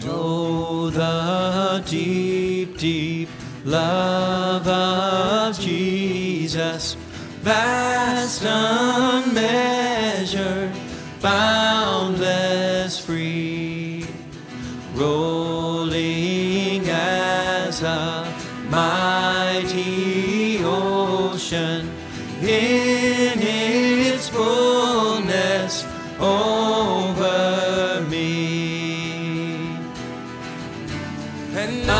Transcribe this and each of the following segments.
Oh, the deep, deep love of Jesus, vast, unmeasured, boundless, free, rolling as a mighty ocean in its fullness over me. And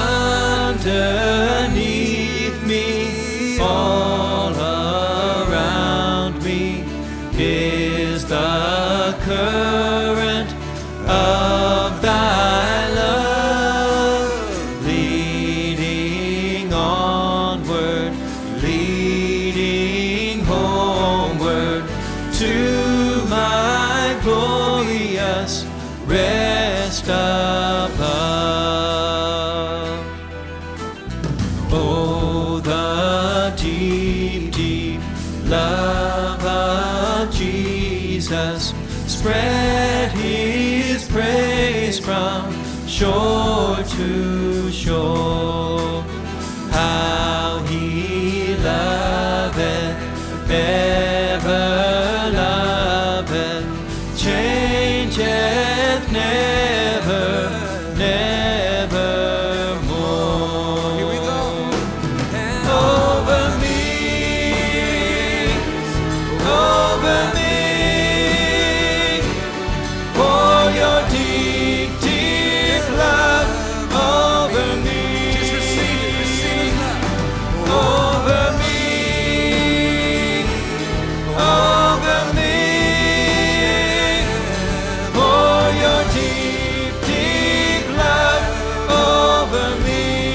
underneath me, all around me, is the current of thy love, leading onward, leading homeward to my glorious rest above. Oh, the deep, deep love of Jesus, spread his praise from shore to shore. How he loveth, ever loveth, changeth never, nevermore. Here we go. Over me, over me, pour your deep, deep love over me. Just receive it, receive his love. Over me, over me, pour your deep, deep love over me.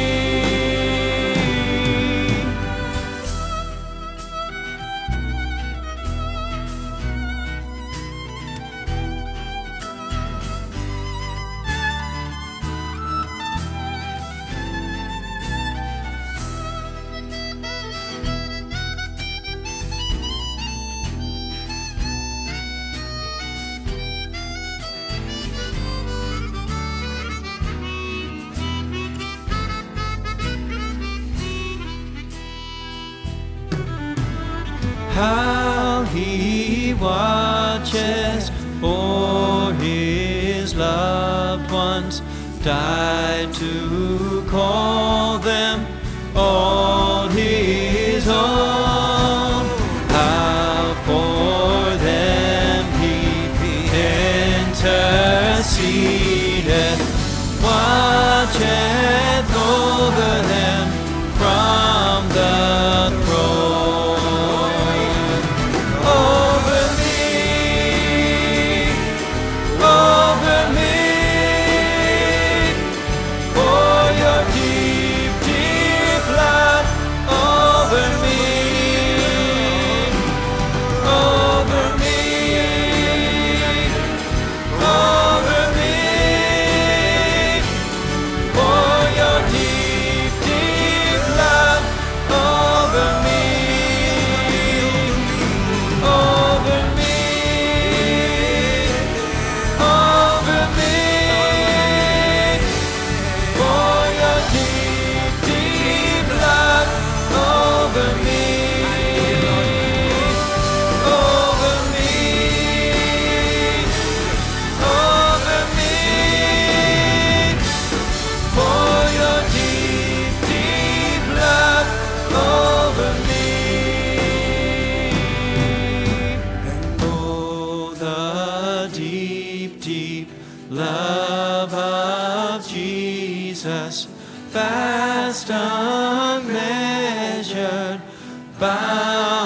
How he watches o'er his loved ones, died to call them all his own. How for them he interceded, watcheth over them from the throne. Over me, over me, pour your deep, deep love over me, over me, over me, pour your deep, deep love over me. Over me, over me, pour your deep, deep love over me, over me, over me, pour your deep, deep love over me. Oh, the deep, deep love of Jesus, vast, unmeasured, bound.